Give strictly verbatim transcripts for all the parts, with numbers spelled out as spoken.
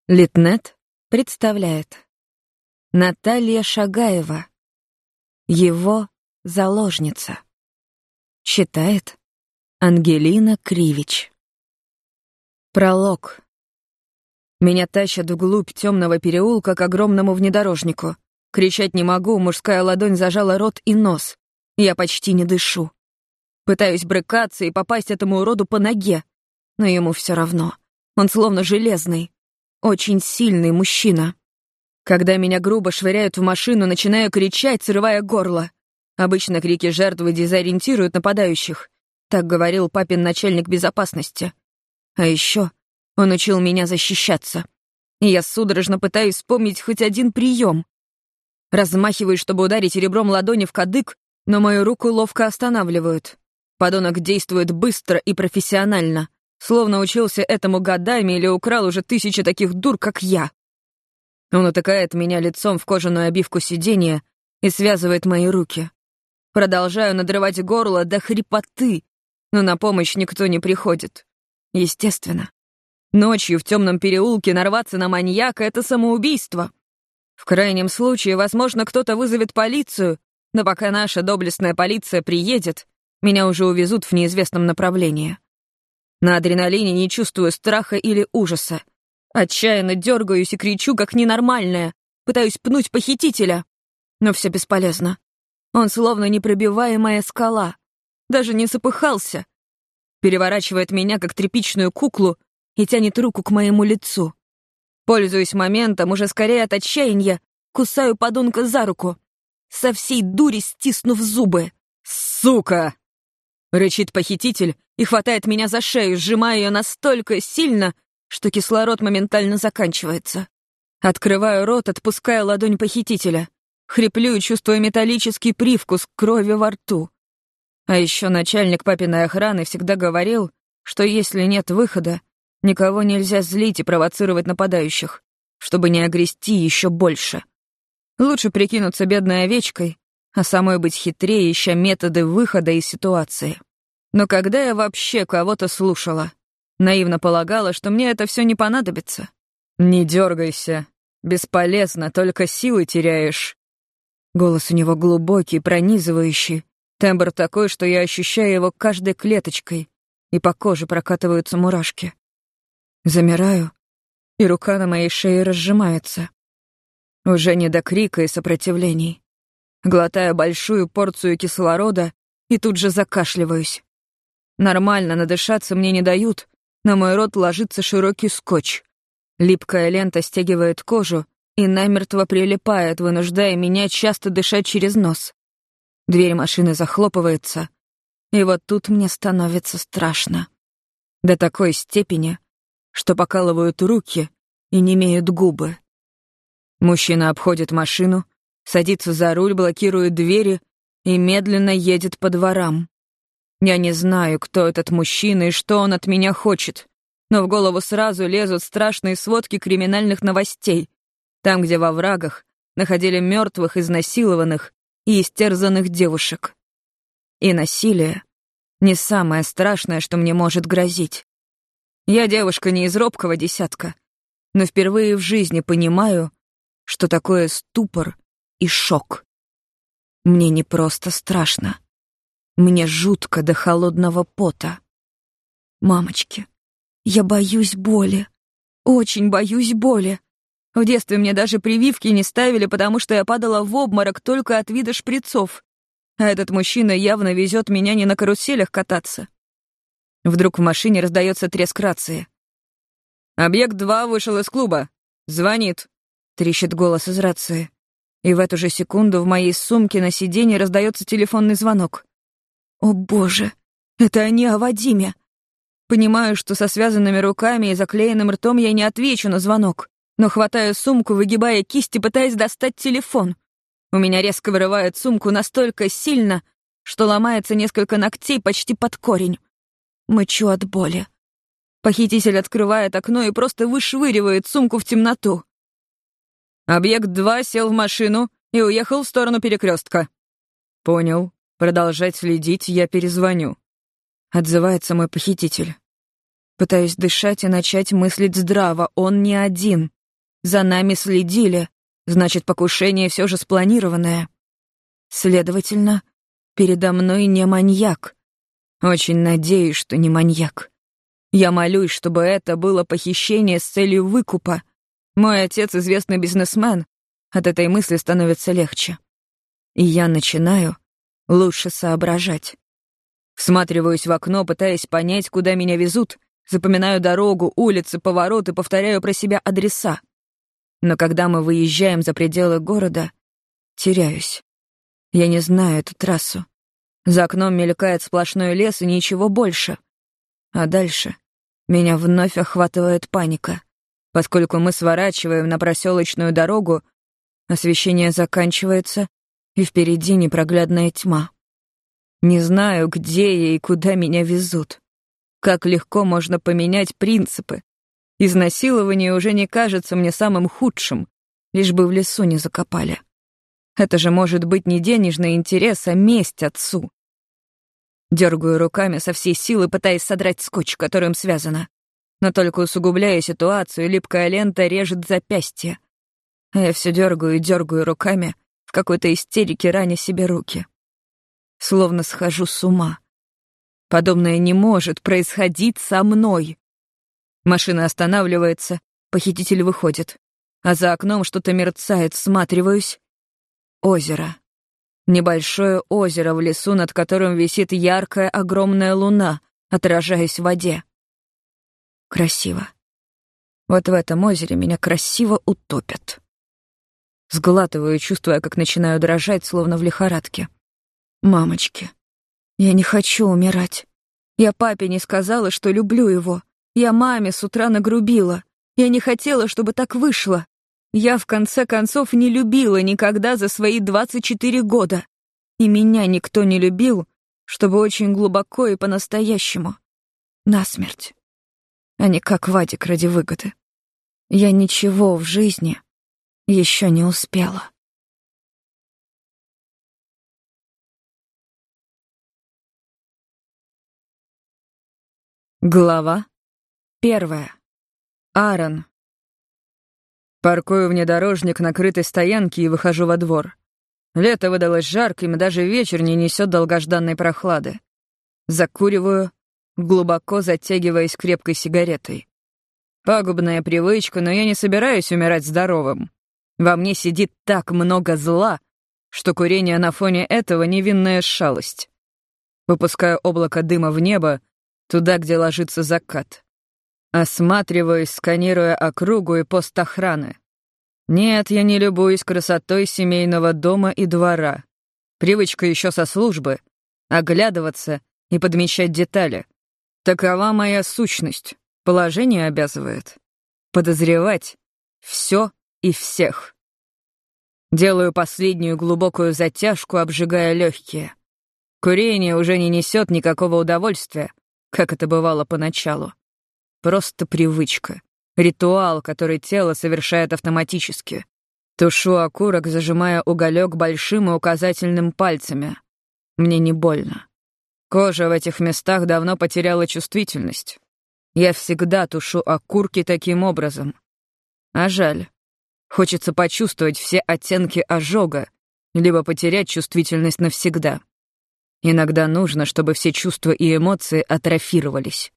Литнет представляет Наталья Шагаева. Его заложница. Читает Ангелина Кривич. Пролог. Меня тащат вглубь темного переулка к огромному внедорожнику. Кричать не могу, мужская ладонь зажала рот и нос. Я почти не дышу. Пытаюсь брыкаться и попасть этому уроду по ноге, но ему все равно. Он словно железный. Очень сильный мужчина. Когда меня грубо швыряют в машину, начинаю кричать, срывая горло. Обычно крики жертвы дезориентируют нападающих. Так говорил папин начальник безопасности. А еще он учил меня защищаться. И я судорожно пытаюсь вспомнить хоть один прием. Размахиваюсь, чтобы ударить ребром ладони в кадык, но мою руку ловко останавливают. Подонок действует быстро и профессионально. Словно учился этому годами или украл уже тысячи таких дур, как я. Он утыкает меня лицом в кожаную обивку сиденья и связывает мои руки. Продолжаю надрывать горло до хрипоты, но на помощь никто не приходит. Естественно. Ночью в темном переулке нарваться на маньяка — это самоубийство. В крайнем случае, возможно, кто-то вызовет полицию, но пока наша доблестная полиция приедет, меня уже увезут в неизвестном направлении. На адреналине не чувствую страха или ужаса. Отчаянно дергаюсь и кричу, как ненормальная, пытаюсь пнуть похитителя. Но все бесполезно. Он словно непробиваемая скала. Даже не запыхался. Переворачивает меня, как тряпичную куклу, и тянет руку к моему лицу. Пользуясь моментом, уже скорее от отчаяния, кусаю подонка за руку, со всей дури стиснув зубы. «Сука!» — рычит похититель и хватает меня за шею, сжимая ее настолько сильно, что кислород моментально заканчивается. Открываю рот, отпуская ладонь похитителя. Хриплю и чувствую металлический привкус крови во рту. А еще начальник папиной охраны всегда говорил, что если нет выхода, никого нельзя злить и провоцировать нападающих, чтобы не огрести еще больше. Лучше прикинуться бедной овечкой, а самой быть хитрее, ища методы выхода из ситуации. Но когда я вообще кого-то слушала? Наивно полагала, что мне это все не понадобится. «Не дергайся. Бесполезно, только силы теряешь». Голос у него глубокий, пронизывающий. Тембр такой, что я ощущаю его каждой клеточкой, и по коже прокатываются мурашки. Замираю, и рука на моей шее разжимается. Уже не до крика и сопротивлений. Глотаю большую порцию кислорода и тут же закашливаюсь. Нормально надышаться мне не дают, на мой рот ложится широкий скотч. Липкая лента стягивает кожу и намертво прилипает, вынуждая меня часто дышать через нос. Дверь машины захлопывается, и вот тут мне становится страшно. До такой степени, что покалывают руки и немеют губы. Мужчина обходит машину, садится за руль, блокирует двери и медленно едет по дворам. Я не знаю, кто этот мужчина и что он от меня хочет, но в голову сразу лезут страшные сводки криминальных новостей, там, где во врагах находили мертвых, изнасилованных и истерзанных девушек. И насилие — не самое страшное, что мне может грозить. Я девушка не из робкого десятка, но впервые в жизни понимаю, что такое ступор и шок. Мне не просто страшно. Мне жутко до холодного пота. Мамочки, я боюсь боли. Очень боюсь боли. В детстве мне даже прививки не ставили, потому что я падала в обморок только от вида шприцов. А этот мужчина явно везет меня не на каруселях кататься. Вдруг в машине раздается треск рации. «Объект два вышел из клуба. Звонит», — трещит голос из рации. И в эту же секунду в моей сумке на сиденье раздается телефонный звонок. О боже, это они о Вадиме. Понимаю, что со связанными руками и заклеенным ртом я не отвечу на звонок, но хватаю сумку, выгибая кисти, пытаясь достать телефон. У меня резко вырывает сумку настолько сильно, что ломается несколько ногтей почти под корень. Мычу от боли. Похититель открывает окно и просто вышвыривает сумку в темноту. Объект два сел в машину и уехал в сторону перекрестка. Понял. Продолжать следить, я перезвоню. Отзывается мой похититель. Пытаюсь дышать и начать мыслить здраво, он не один. За нами следили, значит, покушение все же спланированное. Следовательно, передо мной не маньяк. Очень надеюсь, что не маньяк. Я молюсь, чтобы это было похищение с целью выкупа. Мой отец известный бизнесмен. От этой мысли становится легче. И я начинаю лучше соображать. Всматриваюсь в окно, пытаясь понять, куда меня везут, запоминаю дорогу, улицы, повороты, повторяю про себя адреса. Но когда мы выезжаем за пределы города, теряюсь. Я не знаю эту трассу. За окном мелькает сплошной лес и ничего больше. А дальше меня вновь охватывает паника. Поскольку мы сворачиваем на проселочную дорогу, освещение заканчивается, и впереди непроглядная тьма. Не знаю, где я и куда меня везут. Как легко можно поменять принципы. Изнасилование уже не кажется мне самым худшим, лишь бы в лесу не закопали. Это же может быть не денежный интерес, а месть отцу. Дергаю руками со всей силы, пытаясь содрать скотч, которым связано. Но только усугубляя ситуацию, липкая лента режет запястье. А я все дергаю и дергаю руками, в какой-то истерике раня себе руки. Словно схожу с ума. Подобное не может происходить со мной. Машина останавливается, похититель выходит. А за окном что-то мерцает, всматриваюсь. Озеро. Небольшое озеро в лесу, над которым висит яркая огромная луна, отражаясь в воде. Красиво. Вот в этом озере меня красиво утопят. Сглатываю, чувствуя, как начинаю дрожать, словно в лихорадке. Мамочки, я не хочу умирать. Я папе не сказала, что люблю его. Я маме с утра нагрубила. Я не хотела, чтобы так вышло. Я, в конце концов, не любила никогда за свои двадцать четыре года. И меня никто не любил, чтобы очень глубоко и по-настоящему. Насмерть. А не как Вадик ради выгоды. Я ничего в жизни еще не успела. Глава первая. Аарон. Паркую внедорожник на крытой стоянке и выхожу во двор. Лето выдалось жарким, и даже вечер не несет долгожданной прохлады. Закуриваю, глубоко затягиваясь крепкой сигаретой. Пагубная привычка, но я не собираюсь умирать здоровым. Во мне сидит так много зла, что курение на фоне этого — невинная шалость. Выпускаю облако дыма в небо, туда, где ложится закат. Осматриваюсь, сканируя округу и пост охраны. Нет, я не любуюсь красотой семейного дома и двора. Привычка еще со службы — оглядываться и подмечать детали. Такова моя сущность. Положение обязывает. Подозревать все и всех. Делаю последнюю глубокую затяжку, обжигая легкие. Курение уже не несет никакого удовольствия, как это бывало поначалу. Просто привычка. Ритуал, который тело совершает автоматически. Тушу окурок, зажимая уголек большим и указательным пальцами. Мне не больно. Кожа в этих местах давно потеряла чувствительность. Я всегда тушу окурки таким образом. А жаль. Хочется почувствовать все оттенки ожога, либо потерять чувствительность навсегда. Иногда нужно, чтобы все чувства и эмоции атрофировались.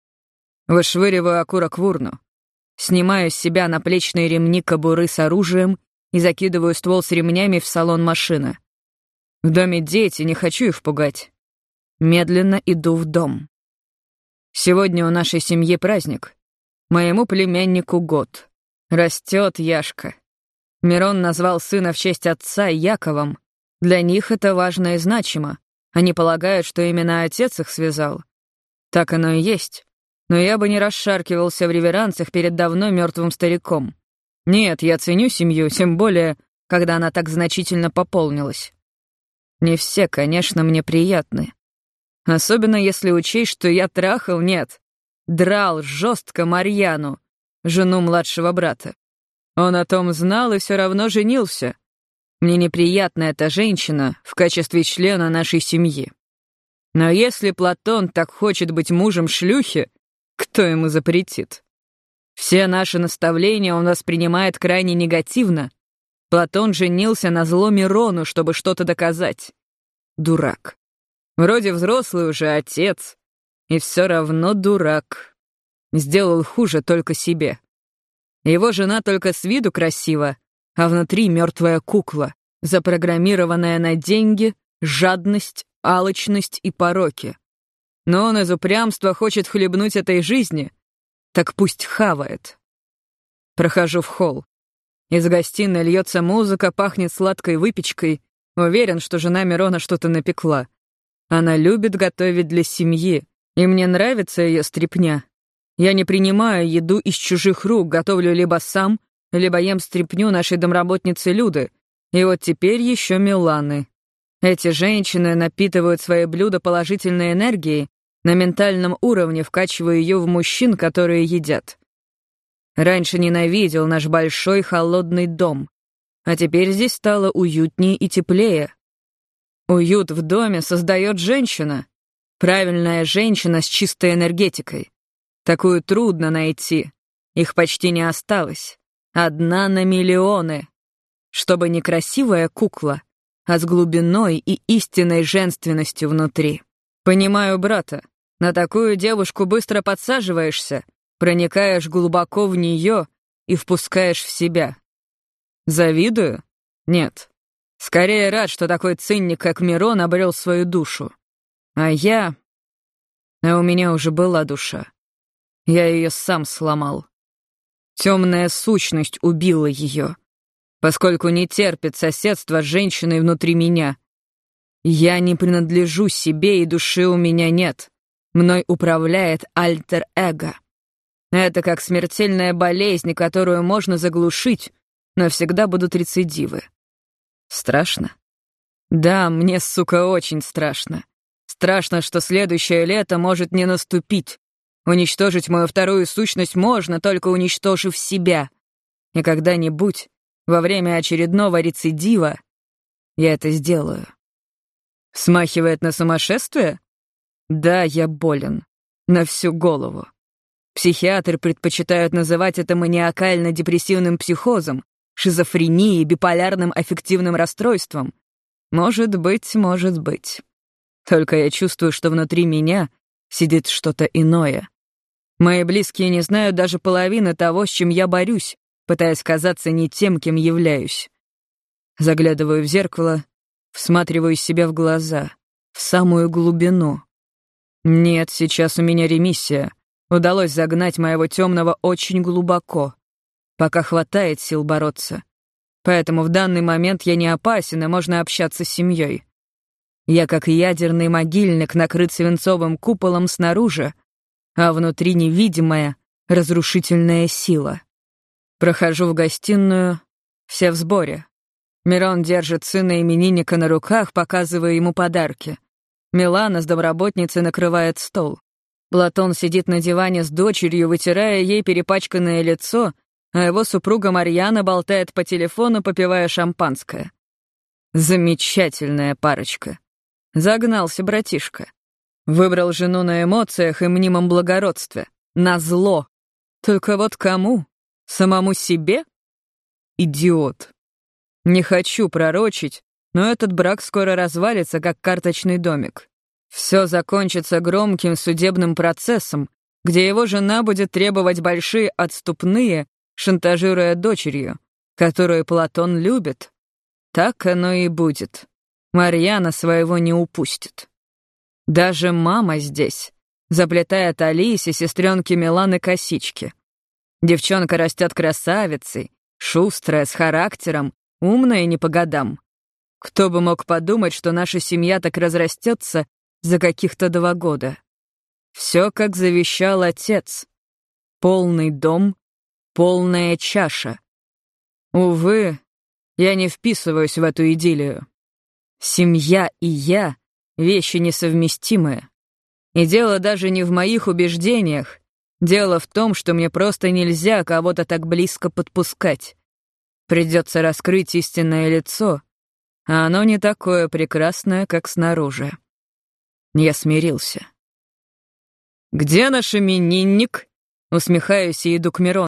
Вышвыриваю окурок в урну. Снимаю с себя наплечные ремни кобуры с оружием и закидываю ствол с ремнями в салон машины. В доме дети, не хочу их пугать. Медленно иду в дом. Сегодня у нашей семьи праздник. Моему племяннику год. Растет Яшка. Мирон назвал сына в честь отца Яковом. Для них это важно и значимо. Они полагают, что именно отец их связал. Так оно и есть. Но я бы не расшаркивался в реверансах перед давно мертвым стариком. Нет, я ценю семью, тем более, когда она так значительно пополнилась. Не все, конечно, мне приятны. Особенно если учесть, что я трахал, нет, драл жестко Марьяну, жену младшего брата. Он о том знал и все равно женился. Мне неприятна эта женщина в качестве члена нашей семьи. Но если Платон так хочет быть мужем шлюхи, кто ему запретит? Все наши наставления он воспринимает крайне негативно. Платон женился на зло Мирону, чтобы что-то доказать. Дурак. Вроде взрослый уже отец, и все равно дурак. Сделал хуже только себе. Его жена только с виду красива, а внутри мертвая кукла, запрограммированная на деньги, жадность, алчность и пороки. Но он из упрямства хочет хлебнуть этой жизни, так пусть хавает. Прохожу в холл. Из гостиной льется музыка, пахнет сладкой выпечкой. Уверен, что жена Мирона что-то напекла. Она любит готовить для семьи, и мне нравится ее стряпня. Я не принимаю еду из чужих рук, готовлю либо сам, либо ем стряпню нашей домработницы Люды. И вот теперь еще Миланы. Эти женщины напитывают свои блюда положительной энергией, на ментальном уровне вкачивая ее в мужчин, которые едят. Раньше ненавидел наш большой холодный дом, а теперь здесь стало уютнее и теплее. Уют в доме создает женщина. Правильная женщина с чистой энергетикой. Такую трудно найти. Их почти не осталось. Одна на миллионы. Чтобы не красивая кукла, а с глубиной и истинной женственностью внутри. Понимаю брата. На такую девушку быстро подсаживаешься, проникаешь глубоко в нее и впускаешь в себя. Завидую? Нет. Скорее рад, что такой цинник, как Мирон, обрел свою душу. А я... А у меня уже была душа. Я ее сам сломал. Темная сущность убила ее, поскольку не терпит соседства с женщиной внутри меня. Я не принадлежу себе, и души у меня нет. Мной управляет альтер-эго. Это как смертельная болезнь, которую можно заглушить, но всегда будут рецидивы. Страшно? Да, мне, сука, очень страшно. Страшно, что следующее лето может не наступить. Уничтожить мою вторую сущность можно, только уничтожив себя. И когда-нибудь, во время очередного рецидива, я это сделаю. Смахивает на сумасшествие? Да, я болен. На всю голову. Психиатры предпочитают называть это маниакально-депрессивным психозом, шизофренией, биполярным аффективным расстройством. Может быть, может быть. Только я чувствую, что внутри меня сидит что-то иное. Мои близкие не знают даже половины того, с чем я борюсь, пытаясь казаться не тем, кем являюсь. Заглядываю в зеркало, всматриваю себя в глаза, в самую глубину. Нет, сейчас у меня ремиссия. Удалось загнать моего темного очень глубоко, пока хватает сил бороться. Поэтому в данный момент я не опасен, и можно общаться с семьей. Я как ядерный могильник, накрыт свинцовым куполом снаружи, а внутри невидимая, разрушительная сила. Прохожу в гостиную, все в сборе. Мирон держит сына именинника на руках, показывая ему подарки. Милана с домработницей накрывает стол. Платон сидит на диване с дочерью, вытирая ей перепачканное лицо, а его супруга Марьяна болтает по телефону, попивая шампанское. Замечательная парочка. Загнался братишка. Выбрал жену на эмоциях и мнимом благородстве. Назло. Только вот кому? Самому себе? Идиот. Не хочу пророчить, но этот брак скоро развалится, как карточный домик. Все закончится громким судебным процессом, где его жена будет требовать большие отступные, шантажируя дочерью, которую Платон любит. Так оно и будет. Марьяна своего не упустит. Даже мама здесь, заплетает Алисе, сестренке Миланы, косички. Девчонка растет красавицей, шустрая, с характером, умная не по годам. Кто бы мог подумать, что наша семья так разрастется за каких-то два года. Все, как завещал отец. Полный дом, полная чаша. Увы, я не вписываюсь в эту идиллию. Семья и я — вещи несовместимые. И дело даже не в моих убеждениях. Дело в том, что мне просто нельзя кого-то так близко подпускать. Придется раскрыть истинное лицо, а оно не такое прекрасное, как снаружи. Я смирился. «Где наш именинник?» Усмехаюсь и иду к Мирону.